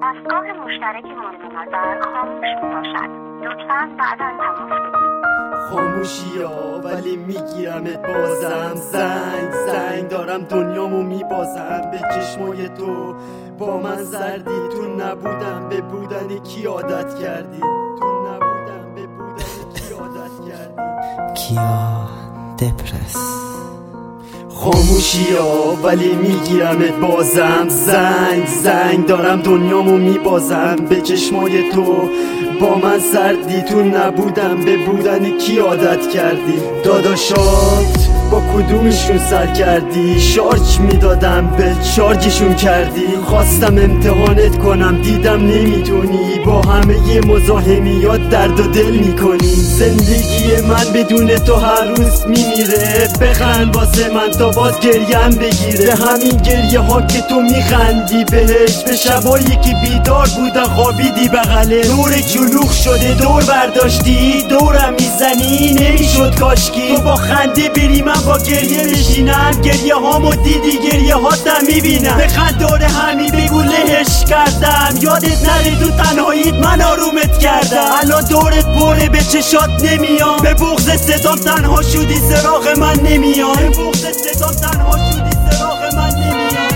دستگاه مشترک مورد نظر خاموش میباشد. لطفاً بعداً تماس بگیرید. خاموشیا ولی میگیرمت بازم، زنگ دارم دنیامو میبازم به چشمای تو. با من زردی تو نبودم به بودن کی عادت کردی، تو نبودم به بودن کی عادت کردی. کیا دپرس خاموشیا ولی میگیرمت بازم، زنگ دارم دنیامو میبازم به چشمای تو. با من سردی تو نبودم به بودن کی عادت کردی. داداشات با کدومشون سر کردی، شارژ میدادم به شارژشون کردی. خواستم امتحانت کنم دیدم نمیتونی، با همه مزاحمیات درد و دل میکنی. زندگی من بدون تو هر روز میمیره، بخند واسه من تا باز گریم بگیره. به همین گریه ها که تو میخندی بهش، به شبایی که بیدار بودم خوابیدی بغله. دور جلوخ شده دور برداشتی، دورم میزنی نمیشد کاشکی. تو با خنده بری من با گریه بشینم، گریه هامو دیدی گریه هاتم میبینم. بخند داره همی بگو لهش کردم، یادت نره تو تنهاییت من آرومت کردم. الان دورت پره به چشات نمیام، به بغض صدام تنها شدی سراغ من نمیام، به بغض صدام تنها شدی سراغ من نمیام.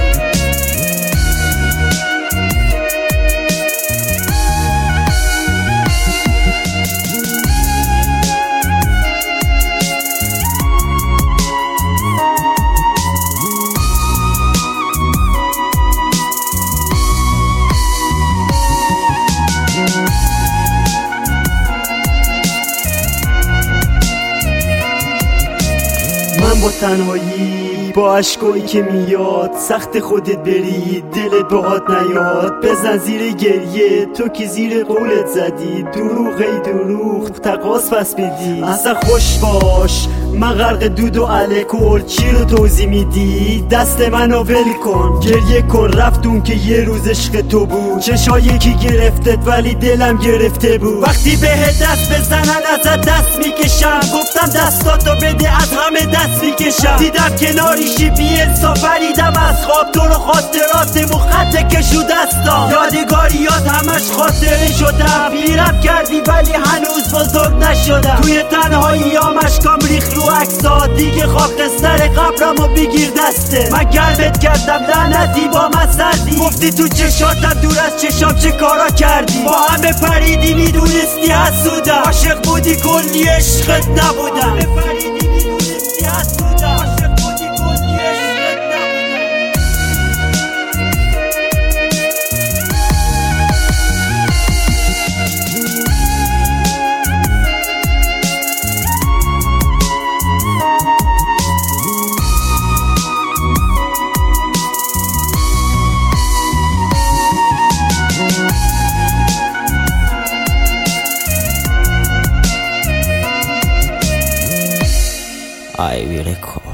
من با تنهایی با عشقایی که میاد، سخت خودت بری دلت باهات نیاد. بزن زیر گریه تو که زیر قولت زدی، دروغ ای دروغ تقاس پس بدی. اصلا خوش باش من غرق دود و الکل، چی رو توضیح میدی؟ دست منو ول کن گریه کن، رفتون که یه روز عشق تو بود. چشایی که گرفتت ولی دلم گرفته بود. وقتی بهت دست بزنن ازت دست میکشم، گفتم دستاتو بده از همه دست میکشم. دیدم کناریشی بی انصاف پریدم از خواب، تو رو خاطراتمو خطه کشو دستام. یادگاریات همش خاطره شدم، پیرم کردی ولی هنوز بزرگ نشدم. توی تنهایی مشکام ریخ رو عکسا، دیگه خاکستر قبرمو بگیر دسته. من گرمت کردم لعنتی با من سردی، گفتی تو چشاتم دور از چشام چه کارا کردی. با همه پریدی میدونستی حسودم، عاشق بودی کلی عشقت نبودم. همه پریدی میدونستی حسودم، عاشق بودی کلی عشقت نبودم. I will record.